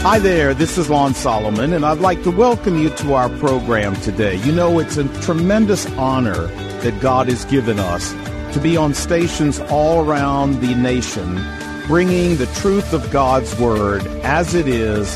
Hi there, this is Lon Solomon, and I'd like to welcome you to our program today. You know, it's a tremendous honor that God has given us to be on stations all around the nation, bringing the truth of God's Word as it is,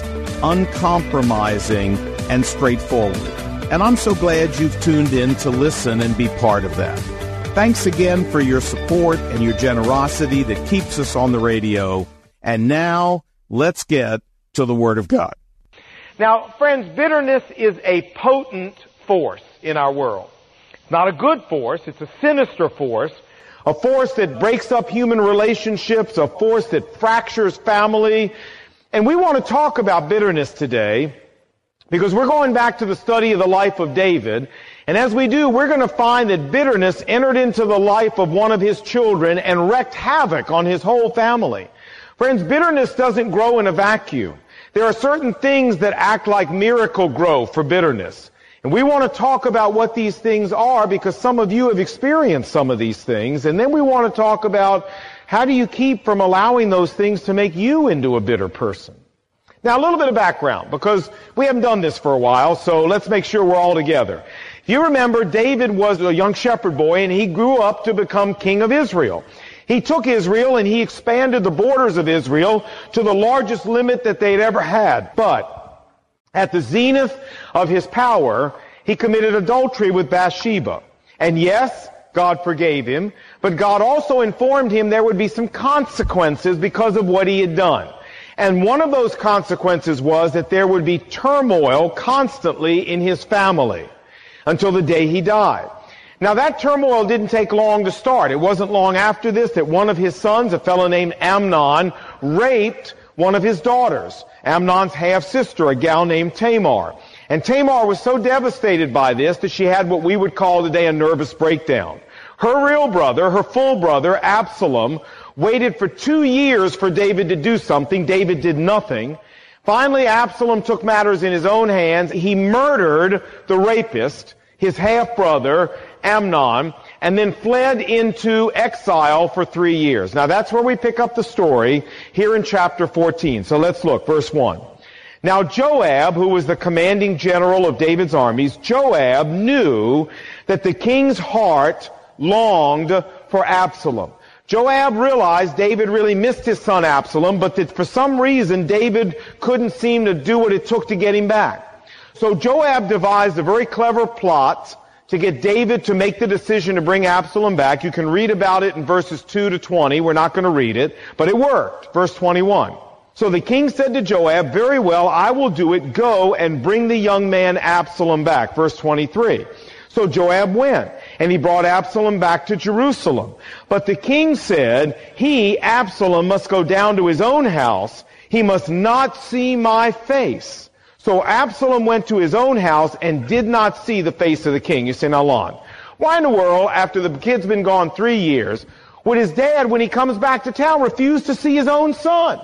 uncompromising and straightforward. And I'm so glad you've tuned in to listen and be part of that. Thanks again for your support and your generosity that keeps us on the radio. And now, let's get to the Word of God. Now, friends, bitterness is a potent force in our world. It's not a good force, it's a sinister force, a force that breaks up human relationships, a force that fractures family. And we want to talk about bitterness today because we're going back to the study of the life of David. And as we do, we're going to find that bitterness entered into the life of one of his children and wreaked havoc on his whole family. Friends, bitterness doesn't grow in a vacuum. There are certain things that act like miracle grow for bitterness. And we want to talk about what these things are because some of you have experienced some of these things. And then we want to talk about how do you keep from allowing those things to make you into a bitter person. Now, a little bit of background because we haven't done this for a while, so let's make sure we're all together. If you remember, David was a young shepherd boy and he grew up to become king of Israel. He took Israel and he expanded the borders of Israel to the largest limit that they'd ever had. But at the zenith of his power, he committed adultery with Bathsheba. And yes, God forgave him, but God also informed him there would be some consequences because of what he had done. And one of those consequences was that there would be turmoil constantly in his family until the day he died. Now that turmoil didn't take long to start. It wasn't long after this that one of his sons, a fellow named Amnon, raped one of his daughters, Amnon's half-sister, a gal named Tamar. And Tamar was so devastated by this that she had what we would call today a nervous breakdown. Her real brother, her full brother, Absalom, waited for 2 years for David to do something. David did nothing. Finally, Absalom took matters in his own hands. He murdered the rapist, his half-brother, Amnon, and then fled into exile for 3 years. Now that's where we pick up the story here in chapter 14. So let's look, verse 1. Now Joab, who was the commanding general of David's armies, Joab knew that the king's heart longed for Absalom. Joab realized David really missed his son Absalom, but that for some reason David couldn't seem to do what it took to get him back. So Joab devised a very clever plot to get David to make the decision to bring Absalom back. You can read about it in verses 2 to 20. We're not going to read it, but it worked. Verse 21. So the king said to Joab, "Very well, I will do it. Go and bring the young man Absalom back." Verse 23. So Joab went, and he brought Absalom back to Jerusalem. But the king said, "He, Absalom, must go down to his own house. He must not see my face." So Absalom went to his own house and did not see the face of the king. You say, now, Lon, why in the world, after the kid's been gone 3 years, would his dad, when he comes back to town, refuse to see his own son?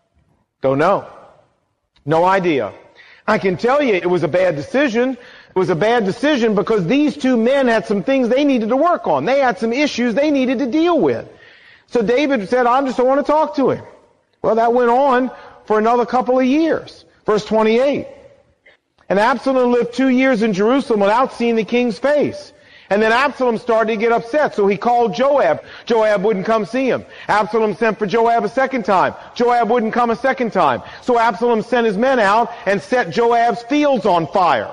Don't know. No idea. I can tell you it was a bad decision. It was a bad decision because these two men had some things they needed to work on. They had some issues they needed to deal with. So David said, I just don't want to talk to him. Well, that went on for another couple of years. Verse 28. And Absalom lived 2 years in Jerusalem without seeing the king's face. And then Absalom started to get upset, so he called Joab. Joab wouldn't come see him. Absalom sent for Joab a second time. Joab wouldn't come a second time. So Absalom sent his men out and set Joab's fields on fire.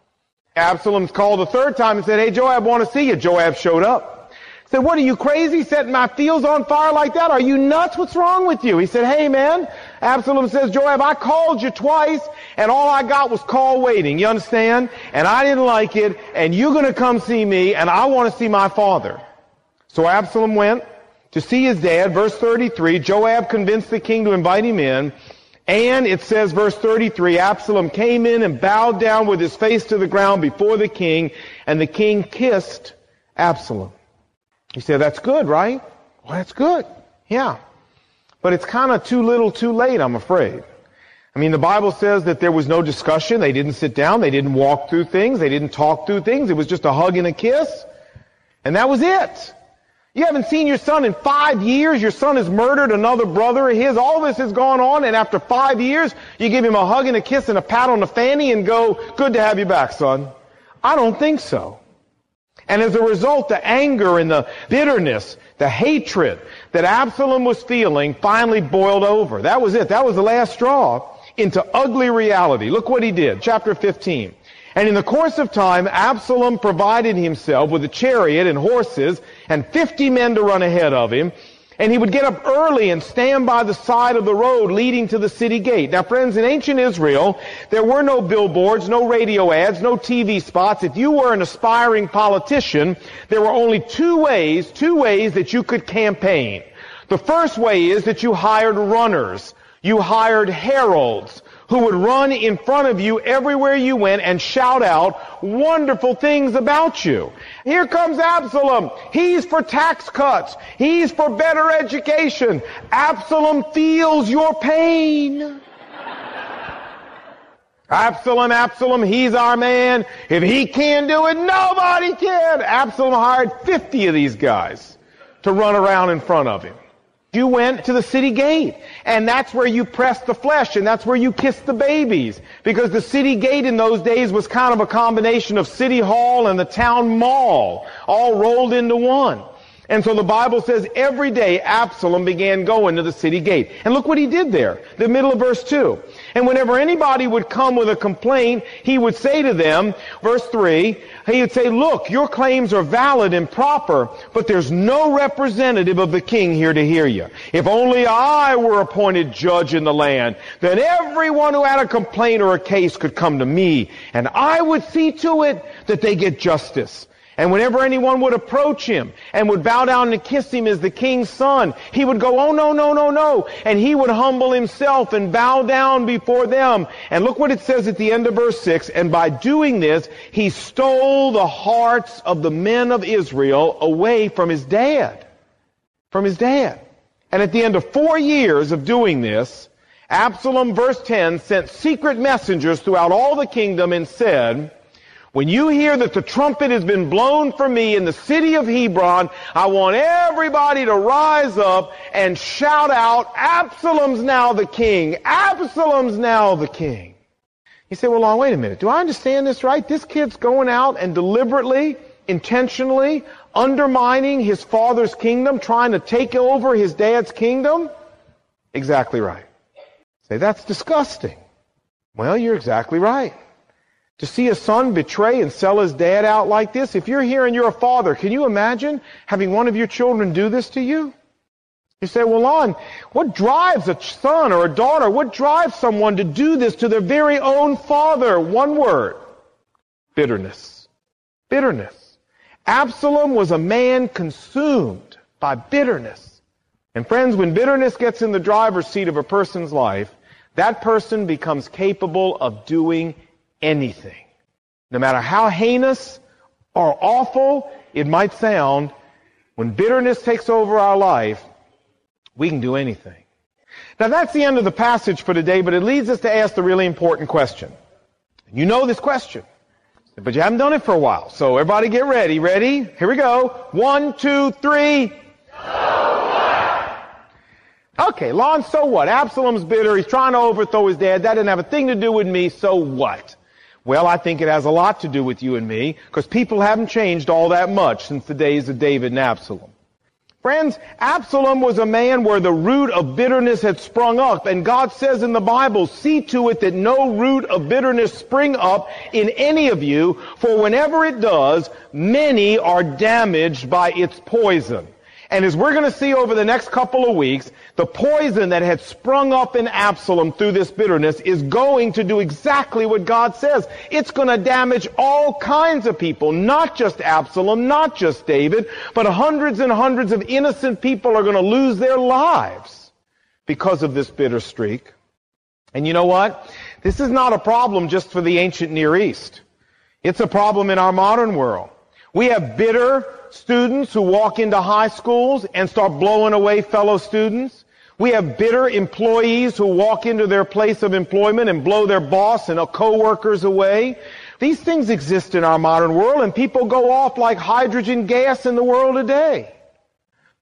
Absalom called the third time and said, "Hey, Joab, want to see you." Joab showed up. He said, "What, are you crazy setting my fields on fire like that? Are you nuts? What's wrong with you?" He said, "Hey, man." Absalom says, "Joab, I called you twice, and all I got was call waiting. You understand? And I didn't like it, and you're going to come see me, and I want to see my father." So Absalom went to see his dad. Verse 33, Joab convinced the king to invite him in. And it says, verse 33, Absalom came in and bowed down with his face to the ground before the king, and the king kissed Absalom. You say, that's good, right? Well, that's good. Yeah. But it's kind of too little too late, I'm afraid. I mean, the Bible says that there was no discussion. They didn't sit down. They didn't walk through things. They didn't talk through things. It was just a hug and a kiss. And that was it. You haven't seen your son in 5 years. Your son has murdered another brother of his. All this has gone on, and after 5 years, you give him a hug and a kiss and a pat on the fanny and go, good to have you back, son. I don't think so. And as a result, the anger and the bitterness, the hatred that Absalom was feeling finally boiled over. That was it. That was the last straw into ugly reality. Look what he did. Chapter 15. And in the course of time, Absalom provided himself with a chariot and horses and 50 men to run ahead of him. And he would get up early and stand by the side of the road leading to the city gate. Now, friends, in ancient Israel, there were no billboards, no radio ads, no TV spots. If you were an aspiring politician, there were only two ways that you could campaign. The first way is that you hired runners. You hired heralds who would run in front of you everywhere you went and shout out wonderful things about you. Here comes Absalom. He's for tax cuts. He's for better education. Absalom feels your pain. Absalom, he's our man. If he can't do it, nobody can. Absalom hired 50 of these guys to run around in front of him. You went to the city gate, and that's where you pressed the flesh, and that's where you kissed the babies. Because the city gate in those days was kind of a combination of city hall and the town mall, all rolled into one. And so the Bible says every day Absalom began going to the city gate. And look what he did there, the middle of verse 2. And whenever anybody would come with a complaint, he would say to them, verse 3, he would say, look, your claims are valid and proper, but there's no representative of the king here to hear you. If only I were appointed judge in the land, then everyone who had a complaint or a case could come to me, and I would see to it that they get justice. And whenever anyone would approach him and would bow down and kiss him as the king's son, he would go, oh, no, no, no, no. And he would humble himself and bow down before them. And look what it says at the end of verse 6. And by doing this, he stole the hearts of the men of Israel away from his dad. From his dad. And at the end of 4 years of doing this, Absalom, verse 10, sent secret messengers throughout all the kingdom and said, when you hear that the trumpet has been blown for me in the city of Hebron, I want everybody to rise up and shout out, Absalom's now the king. Absalom's now the king. You say, well, wait a minute. Do I understand this right? This kid's going out and deliberately, intentionally undermining his father's kingdom, trying to take over his dad's kingdom? Exactly right. Say, that's disgusting. Well, you're exactly right. To see a son betray and sell his dad out like this, if you're here and you're a father, can you imagine having one of your children do this to you? You say, well, Lon, what drives a son or a daughter, what drives someone to do this to their very own father? One word: bitterness. Bitterness. Absalom was a man consumed by bitterness. And friends, when bitterness gets in the driver's seat of a person's life, that person becomes capable of doing anything. No matter how heinous or awful it might sound, when bitterness takes over our life, we can do anything. Now that's the end of the passage for today, but it leads us to ask the really important question. You know this question, but you haven't done it for a while. So everybody get ready. Ready? Here we go. 1, 2, 3. Okay, Lon, so what? Absalom's bitter. He's trying to overthrow his dad. That didn't have a thing to do with me. So what? Well, I think it has a lot to do with you and me, because people haven't changed all that much since the days of David and Absalom. Friends, Absalom was a man where the root of bitterness had sprung up, and God says in the Bible, see to it that no root of bitterness spring up in any of you, for whenever it does, many are damaged by its poison. And as we're going to see over the next couple of weeks, the poison that had sprung up in Absalom through this bitterness is going to do exactly what God says. It's going to damage all kinds of people, not just Absalom, not just David, but hundreds and hundreds of innocent people are going to lose their lives because of this bitter streak. And you know what? This is not a problem just for the ancient Near East. It's a problem in our modern world. We have bitter students who walk into high schools and start blowing away fellow students. We have bitter employees who walk into their place of employment and blow their boss and co-workers away. These things exist in our modern world, and people go off like hydrogen gas in the world today.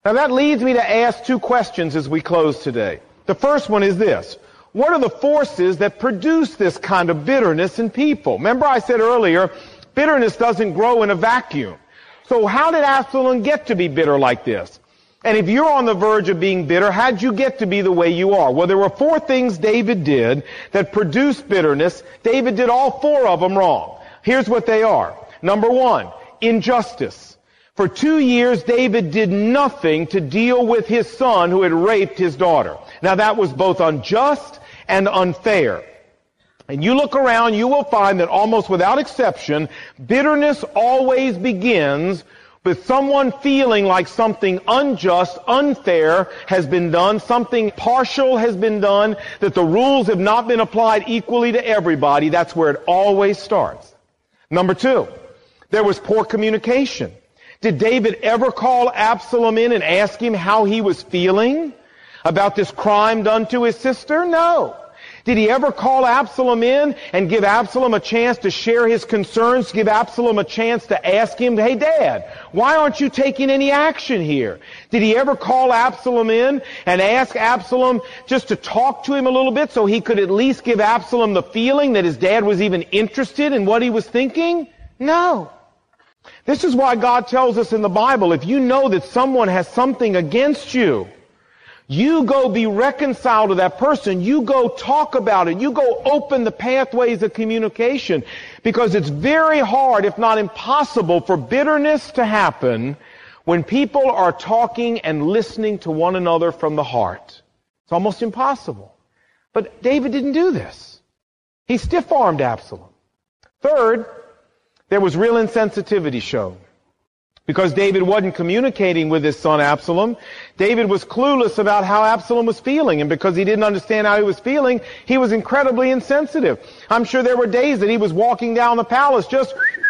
Now that leads me to ask two questions as we close today. The first one is this. What are the forces that produce this kind of bitterness in people? Remember I said earlier, bitterness doesn't grow in a vacuum. So how did Absalom get to be bitter like this? And if you're on the verge of being bitter, how'd you get to be the way you are? Well, there were 4 things David did that produced bitterness. David did all 4 of them wrong. Here's what they are. Number 1, injustice. For 2 years, David did nothing to deal with his son who had raped his daughter. Now that was both unjust and unfair. And you look around, you will find that almost without exception, bitterness always begins with someone feeling like something unjust, unfair has been done, something partial has been done, that the rules have not been applied equally to everybody. That's where it always starts. Number 2, there was poor communication. Did David ever call Absalom in and ask him how he was feeling about this crime done to his sister? No. Did he ever call Absalom in and give Absalom a chance to share his concerns, give Absalom a chance to ask him, hey Dad, why aren't you taking any action here? Did he ever call Absalom in and ask Absalom just to talk to him a little bit so he could at least give Absalom the feeling that his dad was even interested in what he was thinking? No. This is why God tells us in the Bible, if you know that someone has something against you, you go be reconciled to that person. You go talk about it. You go open the pathways of communication. Because it's very hard, if not impossible, for bitterness to happen when people are talking and listening to one another from the heart. It's almost impossible. But David didn't do this. He stiff-armed Absalom. Third, there was real insensitivity shown. Because David wasn't communicating with his son Absalom, David was clueless about how Absalom was feeling. And because he didn't understand how he was feeling, he was incredibly insensitive. I'm sure there were days that he was walking down the palace just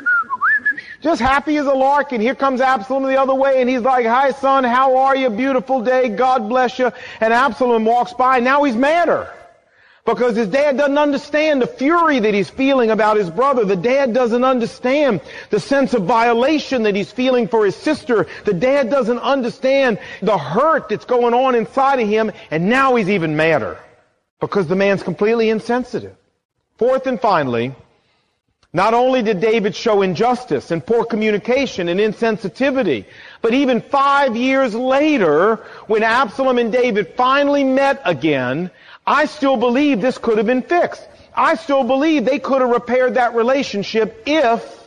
happy as a lark, and here comes Absalom the other way, and he's like, hi son, how are you? Beautiful day, God bless you. And Absalom walks by, and now he's madder. Because his dad doesn't understand the fury that he's feeling about his brother. The dad doesn't understand the sense of violation that he's feeling for his sister. The dad doesn't understand the hurt that's going on inside of him. And now he's even madder. Because the man's completely insensitive. Fourth and finally, not only did David show injustice and poor communication and insensitivity, but even 5 years later, when Absalom and David finally met again, I still believe this could have been fixed. I still believe they could have repaired that relationship if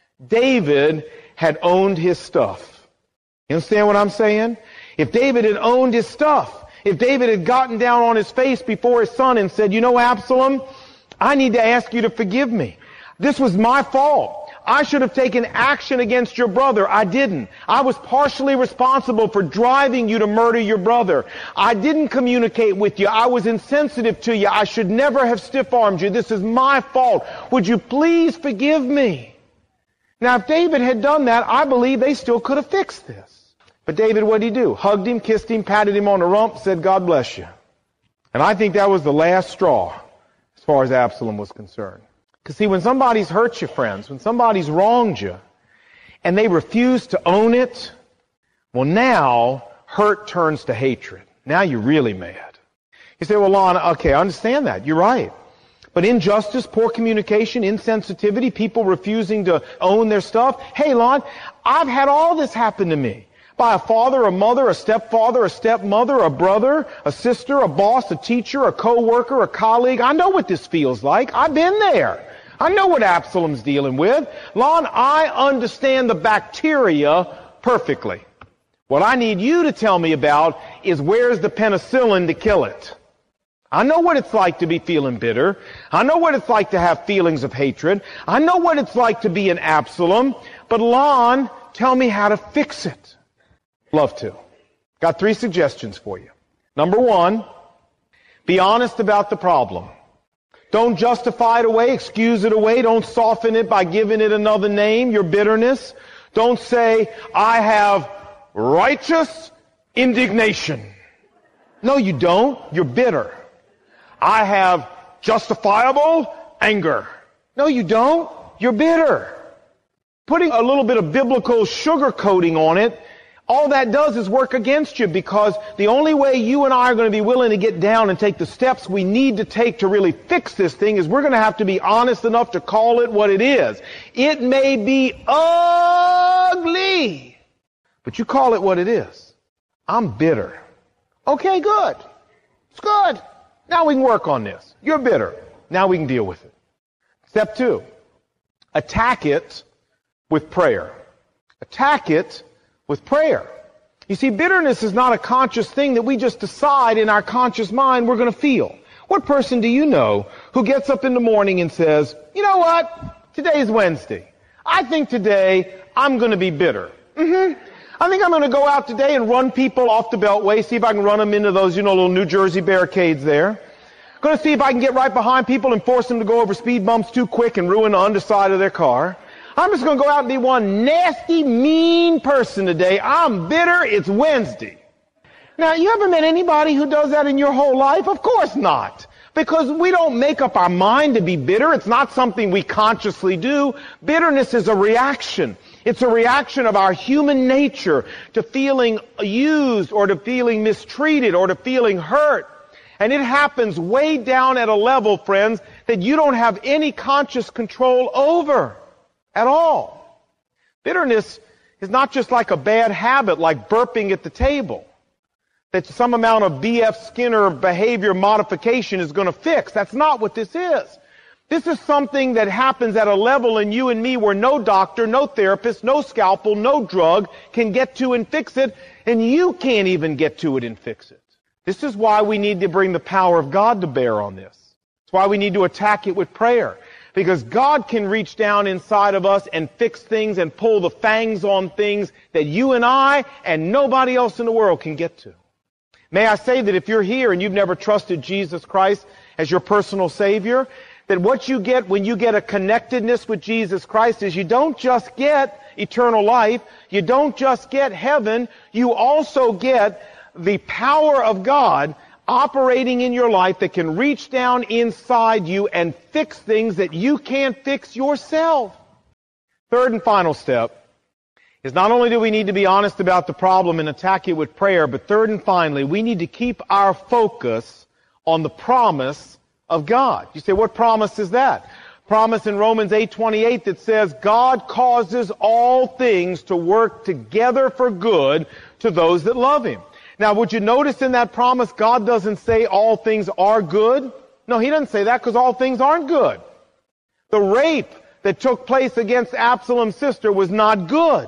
David had owned his stuff. You understand what I'm saying? If David had owned his stuff, if David had gotten down on his face before his son and said, you know, Absalom, I need to ask you to forgive me. This was my fault. I should have taken action against your brother. I didn't. I was partially responsible for driving you to murder your brother. I didn't communicate with you. I was insensitive to you. I should never have stiff-armed you. This is my fault. Would you please forgive me? Now, if David had done that, I believe they still could have fixed this. But David, what did he do? Hugged him, kissed him, patted him on the rump, said, God bless you. And I think that was the last straw as far as Absalom was concerned. Because see, when somebody's hurt you, friends, when somebody's wronged you, and they refuse to own it, well now, hurt turns to hatred. Now you're really mad. You say, well, Lon, okay, I understand that. You're right. But injustice, poor communication, insensitivity, people refusing to own their stuff. Hey, Lon, I've had all this happen to me. By a father, a mother, a stepfather, a stepmother, a brother, a sister, a boss, a teacher, a co-worker, a colleague. I know what this feels like. I've been there. I know what Absalom's dealing with. Lon, I understand the bacteria perfectly. What I need you to tell me about is where's the penicillin to kill it. I know what it's like to be feeling bitter. I know what it's like to have feelings of hatred. I know what it's like to be an Absalom. But Lon, tell me how to fix it. Love to. Got 3 suggestions for you. Number 1, be honest about the problem. Don't justify it away, excuse it away. Don't soften it by giving it another name, your bitterness. Don't say, I have righteous indignation. No, you don't. You're bitter. I have justifiable anger. No, you don't. You're bitter. Putting a little bit of biblical sugar coating on it All that does is work against you, because the only way you and I are going to be willing to get down and take the steps we need to take to really fix this thing is we're going to have to be honest enough to call it what it is. It may be ugly, but you call it what it is. I'm bitter. Okay, good. It's good. Now we can work on this. You're bitter. Now we can deal with it. Step 2, attack it with prayer. Attack it with prayer. You see, bitterness is not a conscious thing that we just decide in our conscious mind we're going to feel. What person do you know who gets up in the morning and says, you know what? Today's Wednesday. I think today I'm going to be bitter. I think I'm going to go out today and run people off the Beltway, see if I can run them into those, little New Jersey barricades there. Going to see if I can get right behind people and force them to go over speed bumps too quick and ruin the underside of their car. I'm just going to go out and be one nasty, mean person today. I'm bitter. It's Wednesday. Now, you ever met anybody who does that in your whole life? Of course not. Because we don't make up our mind to be bitter. It's not something we consciously do. Bitterness is a reaction. It's a reaction of our human nature to feeling used or to feeling mistreated or to feeling hurt. And it happens way down at a level, friends, that you don't have any conscious control over at all. Bitterness is not just like a bad habit, like burping at the table, that some amount of B.F. Skinner behavior modification is going to fix. That's not what this is. This is something that happens at a level in you and me where no doctor, no therapist, no scalpel, no drug can get to and fix it, and you can't even get to it and fix it. This is why we need to bring the power of God to bear on this. It's why we need to attack it with prayer. Because God can reach down inside of us and fix things and pull the fangs on things that you and I and nobody else in the world can get to. May I say that if you're here and you've never trusted Jesus Christ as your personal Savior, that what you get when you get a connectedness with Jesus Christ is you don't just get eternal life, you don't just get heaven, you also get the power of God operating in your life that can reach down inside you and fix things that you can't fix yourself. Third and final step is not only do we need to be honest about the problem and attack it with prayer, but third and finally, we need to keep our focus on the promise of God. You say, what promise is that? Promise in Romans 8:28 that says, God causes all things to work together for good to those that love Him. Now, would you notice in that promise, God doesn't say all things are good? No, He doesn't say that because all things aren't good. The rape that took place against Absalom's sister was not good.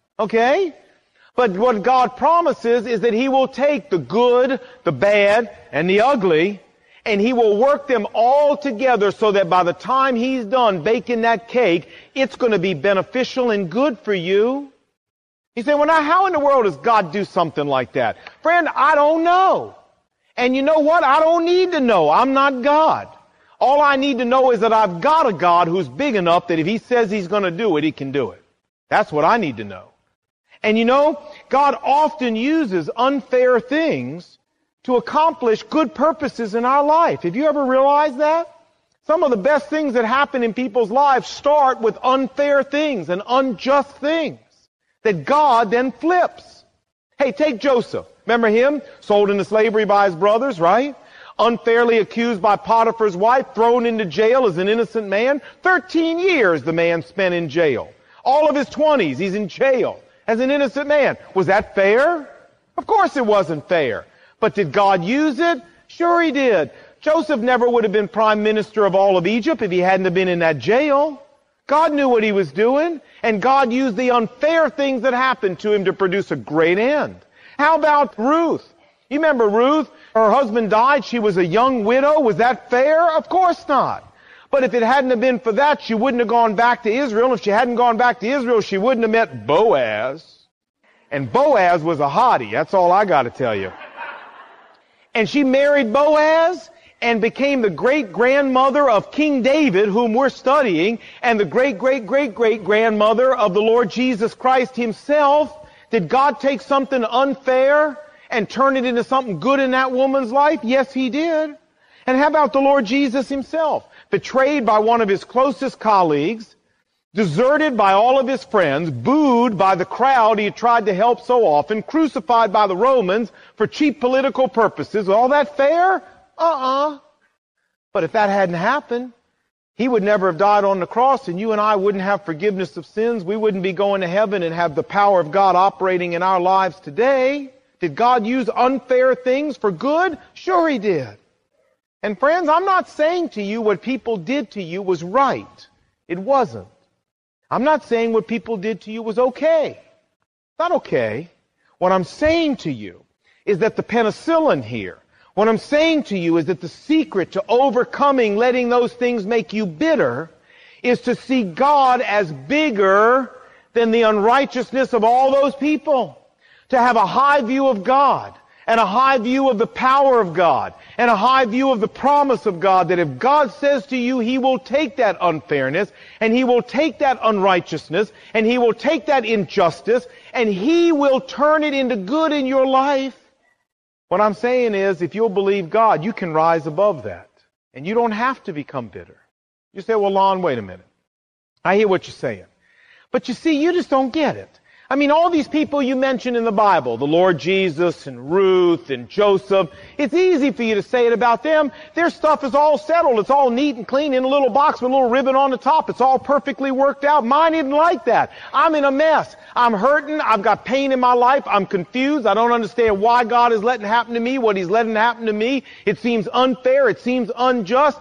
Okay? But what God promises is that He will take the good, the bad, and the ugly, and He will work them all together so that by the time He's done baking that cake, it's going to be beneficial and good for you. You say, well, now how in the world does God do something like that? Friend, I don't know. And you know what? I don't need to know. I'm not God. All I need to know is that I've got a God who's big enough that if He says He's going to do it, He can do it. That's what I need to know. And you know, God often uses unfair things to accomplish good purposes in our life. Have you ever realized that? Some of the best things that happen in people's lives start with unfair things and unjust things that God then flips. Hey, take Joseph. Remember him? Sold into slavery by his brothers, right? Unfairly accused by Potiphar's wife, thrown into jail as an innocent man. 13 years the man spent in jail. All of his 20s, he's in jail as an innocent man. Was that fair? Of course it wasn't fair. But did God use it? Sure He did. Joseph never would have been prime minister of all of Egypt if he hadn't have been in that jail. God knew what He was doing, and God used the unfair things that happened to him to produce a great end. How about Ruth? You remember Ruth? Her husband died. She was a young widow. Was that fair? Of course not. But if it hadn't have been for that, she wouldn't have gone back to Israel. And if she hadn't gone back to Israel, she wouldn't have met Boaz. And Boaz was a hottie. That's all I got to tell you. And she married Boaz and became the great-grandmother of King David, whom we're studying, and the great-great-great-great-grandmother of the Lord Jesus Christ Himself. Did God take something unfair and turn it into something good in that woman's life? Yes, He did. And how about the Lord Jesus Himself? Betrayed by one of His closest colleagues, deserted by all of his friends, booed by the crowd he had tried to help so often, crucified by the Romans for cheap political purposes. All that fair? But if that hadn't happened, he would never have died on the cross, and you and I wouldn't have forgiveness of sins. We wouldn't be going to heaven and have the power of God operating in our lives today. Did God use unfair things for good? Sure He did. And friends, I'm not saying to you what people did to you was right. It wasn't. I'm not saying what people did to you was okay. It's not okay. What I'm saying to you is that the penicillin here, what I'm saying to you is that the secret to overcoming letting those things make you bitter is to see God as bigger than the unrighteousness of all those people. To have a high view of God and a high view of the power of God and a high view of the promise of God, that if God says to you, He will take that unfairness and He will take that unrighteousness and He will take that injustice and He will turn it into good in your life. What I'm saying is, if you'll believe God, you can rise above that. And you don't have to become bitter. You say, well, Lon, wait a minute. I hear what you're saying. But you see, you just don't get it. I mean, all these people you mentioned in the Bible, the Lord Jesus and Ruth and Joseph, it's easy for you to say it about them. Their stuff is all settled. It's all neat and clean in a little box with a little ribbon on the top. It's all perfectly worked out. Mine isn't like that. I'm in a mess. I'm hurting. I've got pain in my life. I'm confused. I don't understand why God is letting happen to me what He's letting happen to me. It seems unfair. It seems unjust.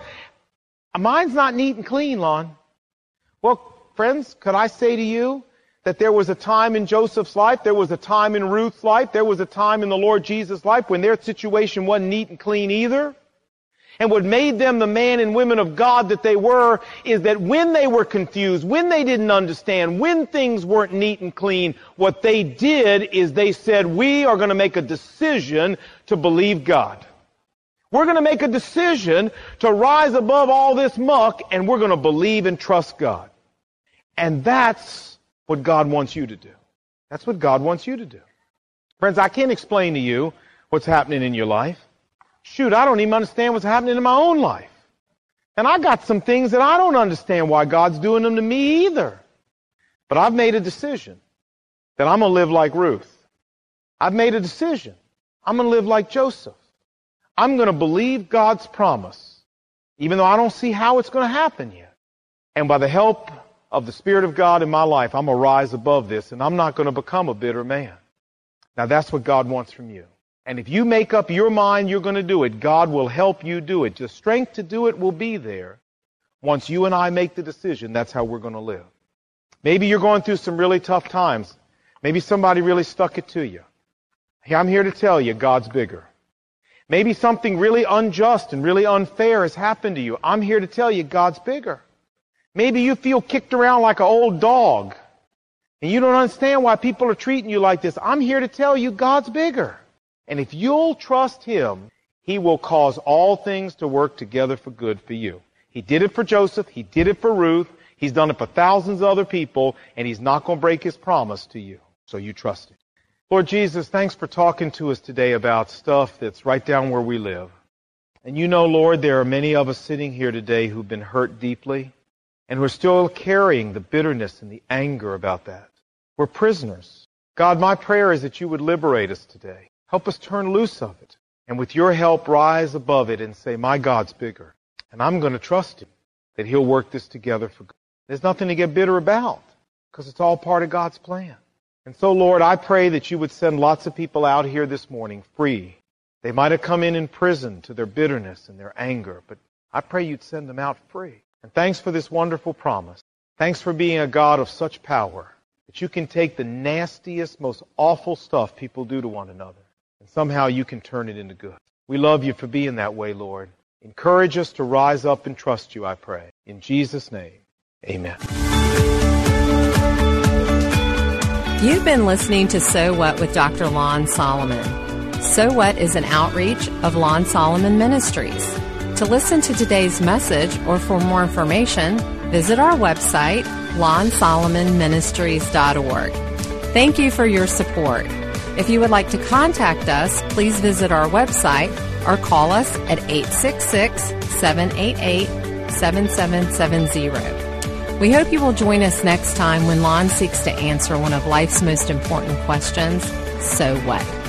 Mine's not neat and clean, Lon. Well, friends, could I say to you that there was a time in Joseph's life, there was a time in Ruth's life, there was a time in the Lord Jesus' life when their situation wasn't neat and clean either? And what made them the man and women of God that they were is that when they were confused, when they didn't understand, when things weren't neat and clean, what they did is they said, we are going to make a decision to believe God. We're going to make a decision to rise above all this muck, and we're going to believe and trust God. And that's what God wants you to do. That's what God wants you to do. Friends, I can't explain to you what's happening in your life. Shoot, I don't even understand what's happening in my own life. And I got some things that I don't understand why God's doing them to me either. But I've made a decision that I'm going to live like Ruth. I've made a decision. I'm going to live like Joseph. I'm going to believe God's promise, even though I don't see how it's going to happen yet. And by the help of the Spirit of God in my life, I'm going to rise above this, and I'm not going to become a bitter man. Now, that's what God wants from you. And if you make up your mind you're going to do it, God will help you do it. The strength to do it will be there. Once you and I make the decision, that's how we're going to live. Maybe you're going through some really tough times. Maybe somebody really stuck it to you. I'm here to tell you, God's bigger. Maybe something really unjust and really unfair has happened to you. I'm here to tell you, God's bigger. Maybe you feel kicked around like an old dog, and you don't understand why people are treating you like this. I'm here to tell you, God's bigger. And if you'll trust Him, He will cause all things to work together for good for you. He did it for Joseph. He did it for Ruth. He's done it for thousands of other people, and He's not going to break His promise to you. So you trust Him. Lord Jesus, thanks for talking to us today about stuff that's right down where we live. And you know, Lord, there are many of us sitting here today who've been hurt deeply, and we're still carrying the bitterness and the anger about that. We're prisoners. God, my prayer is that you would liberate us today. Help us turn loose of it. And with your help, rise above it and say, my God's bigger. And I'm going to trust Him that He'll work this together for good. There's nothing to get bitter about because it's all part of God's plan. And so, Lord, I pray that you would send lots of people out here this morning free. They might have come in prison to their bitterness and their anger, but I pray you'd send them out free. And thanks for this wonderful promise. Thanks for being a God of such power that you can take the nastiest, most awful stuff people do to one another, and somehow you can turn it into good. We love you for being that way, Lord. Encourage us to rise up and trust you, I pray. In Jesus' name, amen. You've been listening to So What with Dr. Lon Solomon. So What is an outreach of Lon Solomon Ministries. To listen to today's message or for more information, visit our website, lonsolomonministries.org. Thank you for your support. If you would like to contact us, please visit our website or call us at 866-788-7770. We hope you will join us next time when Lon seeks to answer one of life's most important questions, so what?